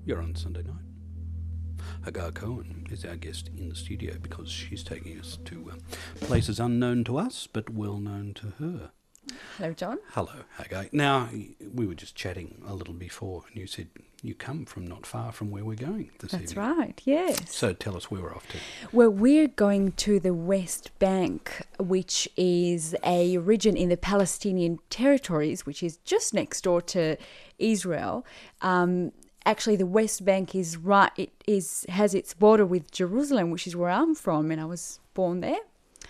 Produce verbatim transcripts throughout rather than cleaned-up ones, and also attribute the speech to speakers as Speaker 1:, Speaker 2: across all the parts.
Speaker 1: You're on Sunday night. Hagar Cohen is our guest in the studio because she's taking us to uh, places unknown to us but well known to her.
Speaker 2: Hello, John.
Speaker 1: Hello, Hagar. Now, we were just chatting a little before and you said you come from not far from where we're going this
Speaker 2: That's
Speaker 1: evening.
Speaker 2: right, yes.
Speaker 1: So tell us where we're off to.
Speaker 2: Well, we're going to the West Bank, which is a region in the Palestinian territories, which is just next door to Israel. Um, actually, the West Bank is right. It is has its border with Jerusalem, which is where I'm from, and I was born there.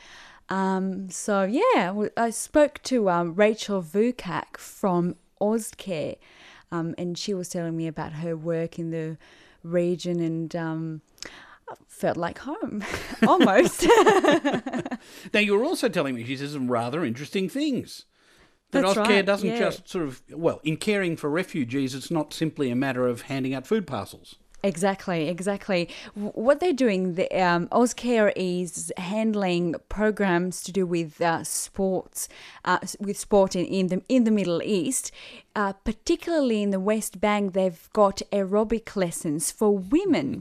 Speaker 2: Um, so yeah, I spoke to um, Rachel Vukak from Ozcare, um, and she was telling me about her work in the region, and um, I felt like home, almost.
Speaker 1: Now, you were also telling me she said some rather interesting things. That
Speaker 2: That's
Speaker 1: Ozcare
Speaker 2: right,
Speaker 1: doesn't
Speaker 2: yeah.
Speaker 1: just sort of, well, in caring for refugees, it's not simply a matter of handing out food parcels.
Speaker 2: Exactly, exactly. W- What they're doing, the, um, Ozcare is handling programs to do with uh, sports, uh, s- with sport in, in the in the Middle East, uh, particularly in the West Bank. They've got aerobic lessons for women.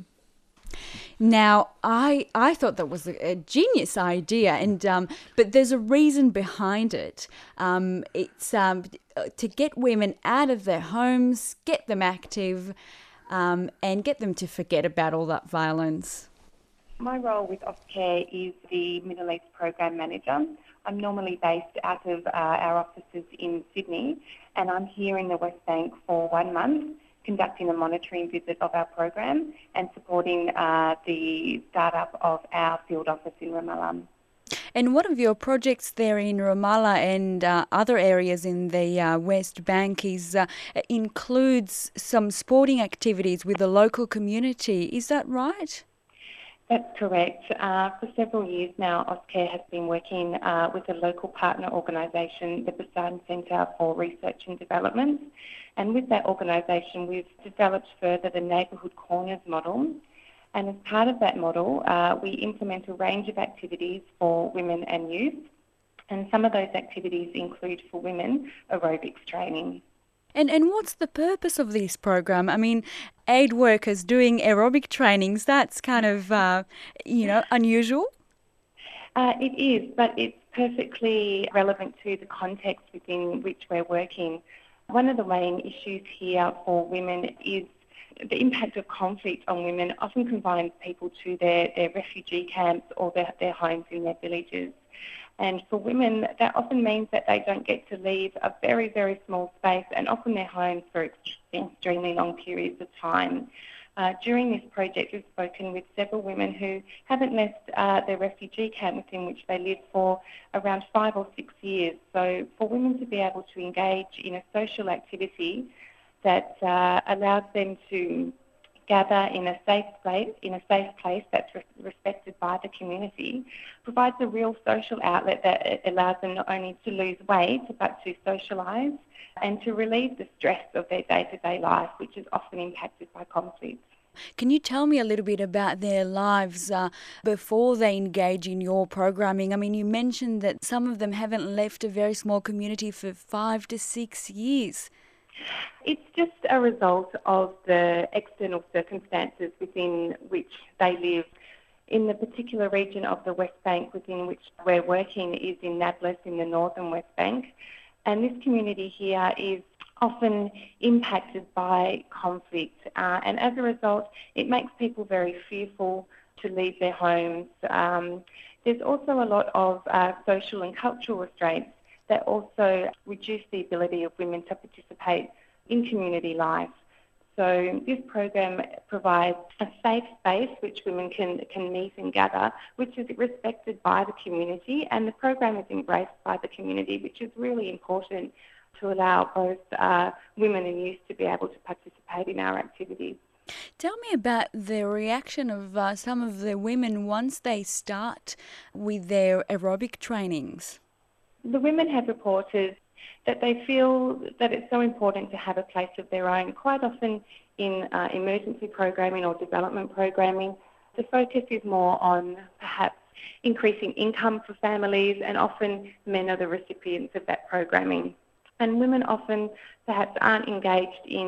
Speaker 2: Now, I I thought that was a, a genius idea, and um, but there's a reason behind it. Um, it's um, to get women out of their homes, get them active, um, and get them to forget about all that violence.
Speaker 3: My role with Ozcare is the Middle East Program Manager. I'm normally based out of uh, our offices in Sydney, and I'm here in the West Bank for one month, conducting a monitoring visit of our program and supporting uh, the startup of our field office in Ramallah.
Speaker 2: And one of your projects there in Ramallah and uh, other areas in the uh, West Bank is uh, includes some sporting activities with the local community. Is that right?
Speaker 3: That's correct. Uh, for several years now, Ozcare has been working uh, with a local partner organisation, the Poseidon Centre for Research and Development. And with that organisation, we've developed further the Neighbourhood Corners model. And as part of that model, uh, we implement a range of activities for women and youth. And some of those activities include for women aerobics training.
Speaker 2: And and what's the purpose of this program? I mean, aid workers doing aerobic trainings, that's kind of, uh, you know, unusual.
Speaker 3: Uh, it is, but it's perfectly relevant to the context within which we're working. One of the main issues here for women is the impact of conflict on women often confines people to their, their refugee camps or their, their homes in their villages. And for women, that often means that they don't get to leave a very, very small space and often their homes for ex- extremely long periods of time. Uh, during this project, we've spoken with several women who haven't left uh, their refugee camp within which they live for around five or six years. So for women to be able to engage in a social activity that uh, allows them to gather in a safe place, in a safe place that's re- respected by the community, provides a real social outlet that allows them not only to lose weight but to socialise and to relieve the stress of their day-to-day life, which is often impacted by conflict.
Speaker 2: Can you tell me a little bit about their lives uh, before they engage in your programming? I mean, you mentioned that some of them haven't left a very small community for five to six years.
Speaker 3: It's just a result of the external circumstances within which they live. In the particular region of the West Bank within which we're working is in Nablus in the northern West Bank. And this community here is often impacted by conflict. Uh, and as a result, it makes people very fearful to leave their homes. Um, there's also a lot of uh, social and cultural restraints that also reduce the ability of women to participate in community life. So this program provides a safe space which women can, can meet and gather, which is respected by the community, and the program is embraced by the community, which is really important to allow both uh, women and youth to be able to participate in our activities.
Speaker 2: Tell me about the reaction of uh, some of the women once they start with their aerobic trainings.
Speaker 3: The women have reported that they feel that it's so important to have a place of their own. Quite often in uh, emergency programming or development programming, the focus is more on perhaps increasing income for families, and often men are the recipients of that programming. And women often perhaps aren't engaged in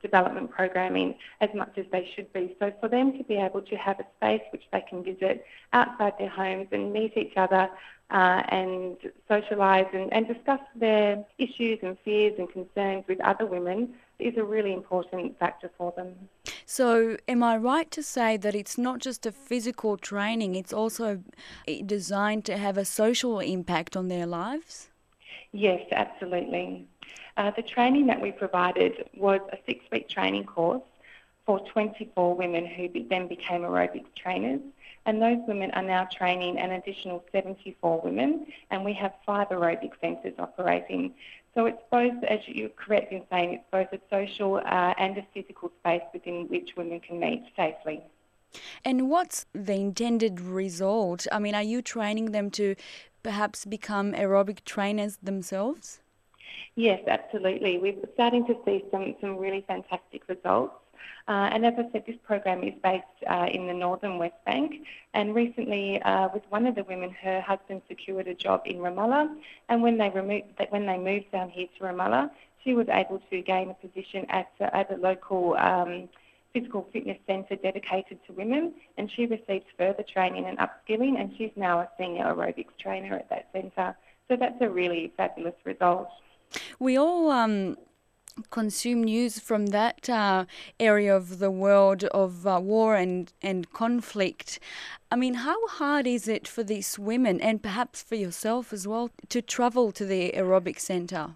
Speaker 3: development programming as much as they should be. So for them to be able to have a space which they can visit outside their homes and meet each other uh, and socialise and, and discuss their issues and fears and concerns with other women is a really important factor for them.
Speaker 2: So am I right to say that it's not just a physical training, it's also designed to have a social impact on their lives?
Speaker 3: Yes, absolutely. Uh, the training that we provided was a six-week training course for twenty-four women who be- then became aerobics trainers. And those women are now training an additional seventy-four women, and we have five aerobic centres operating. So it's both, as you're correct in saying, it's both a social uh, and a physical space within which women can meet safely.
Speaker 2: And what's the intended result? I mean, are you training them to perhaps become aerobic trainers themselves?
Speaker 3: Yes, absolutely. We're starting to see some, some really fantastic results. Uh, and as I said, this program is based uh, in the northern West Bank. And recently, uh, with one of the women, her husband secured a job in Ramallah. And when they removed, when they moved down here to Ramallah, she was able to gain a position at, uh, at a local um, physical fitness centre dedicated to women. And she received further training and upskilling, and she's now a senior aerobics trainer at that centre. So that's a really fabulous result.
Speaker 2: We all um, consume news from that uh, area of the world of uh, war and, and conflict. I mean, how hard is it for these women, and perhaps for yourself as well, to travel to the aerobic centre?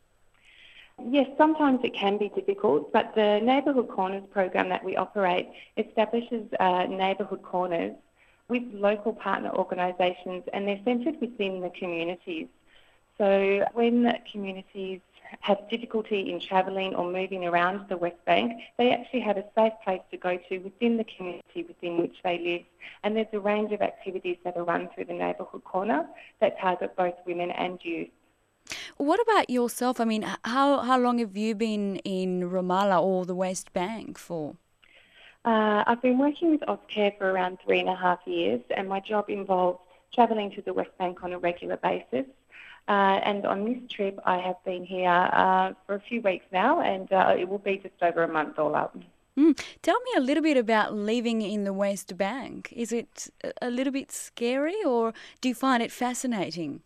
Speaker 3: Yes, sometimes it can be difficult, but the Neighbourhood Corners program that we operate establishes uh, neighbourhood corners with local partner organisations, and they're centred within the communities. So when communities have difficulty in travelling or moving around the West Bank, they actually have a safe place to go to within the community within which they live. And there's a range of activities that are run through the Neighbourhood Corner that target both women and youth.
Speaker 2: What about yourself? I mean, how, how long have you been in Ramallah or the West Bank for?
Speaker 3: Uh, I've been working with Ozcare for around three and a half years, and my job involves travelling to the West Bank on a regular basis. Uh, and on this trip, I have been here uh, for a few weeks now, and uh, it will be just over a month all up.
Speaker 2: Mm. Tell me a little bit about living in the West Bank. Is it a little bit scary, or do you find it fascinating?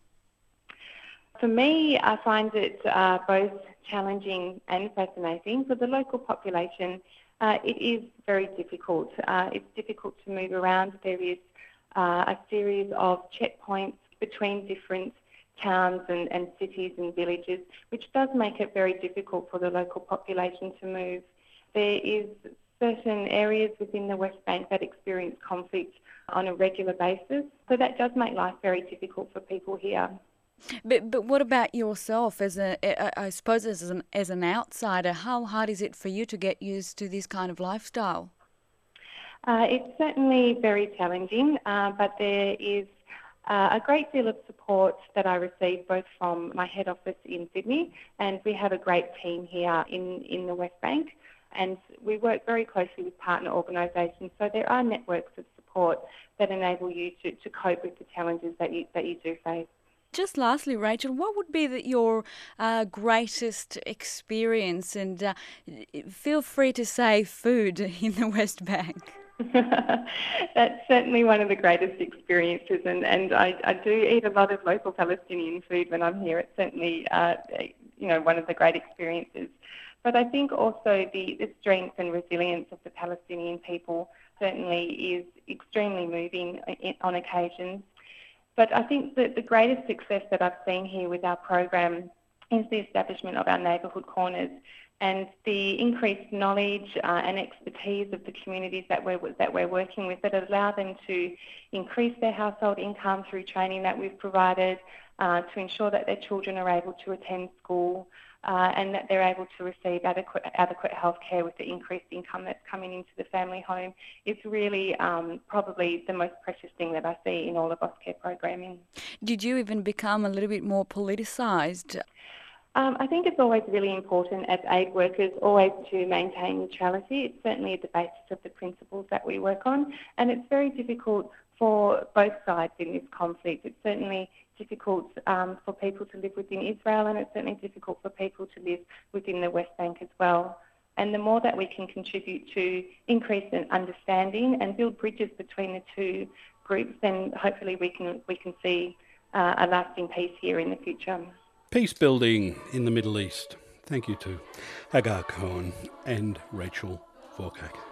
Speaker 3: For me, I find it uh, both challenging and fascinating. For the local population, uh, it is very difficult. Uh, it's difficult to move around. There is uh, a series of checkpoints between different towns and, and cities and villages, which does make it very difficult for the local population to move. There is certain areas within the West Bank that experience conflict on a regular basis, so that does make life very difficult for people here.
Speaker 2: But but what about yourself as a, I suppose as an as an outsider? How hard is it for you to get used to this kind of lifestyle?
Speaker 3: Uh, it's certainly very challenging, uh, but there is uh, a great deal of support that I receive both from my head office in Sydney, and we have a great team here in, in the West Bank, and we work very closely with partner organisations. So there are networks of support that enable you to, to cope with the challenges that you that you do face.
Speaker 2: Just lastly, Rachel, what would be the, your uh, greatest experience? And uh, feel free to say food in the West Bank.
Speaker 3: That's certainly one of the greatest experiences, and, and I, I do eat a lot of local Palestinian food when I'm here. It's certainly uh, you know one of the great experiences. But I think also the, the strength and resilience of the Palestinian people certainly is extremely moving on occasions. But I think that the greatest success that I've seen here with our program is the establishment of our neighbourhood corners and the increased knowledge uh, and expertise of the communities that we're, that we're working with that allow them to increase their household income through training that we've provided, uh, to ensure that their children are able to attend school, uh, and that they're able to receive adequate, adequate health care with the increased income that's coming into the family home. It's really um, probably the most precious thing that I see in all of Ozcare programming.
Speaker 2: Did you even become a little bit more politicised?
Speaker 3: Um, I think it's always really important as aid workers always to maintain neutrality. It's certainly at the basis of the principles that we work on, and it's very difficult for both sides in this conflict. It's certainly difficult um, for people to live within Israel, and it's certainly difficult for people to live within the West Bank as well. And the more that we can contribute to increase in understanding and build bridges between the two groups, then hopefully we can we can see uh, a lasting peace here in the future.
Speaker 1: Peace building in the Middle East. Thank you to Hagar Cohen and Rachel Forkak.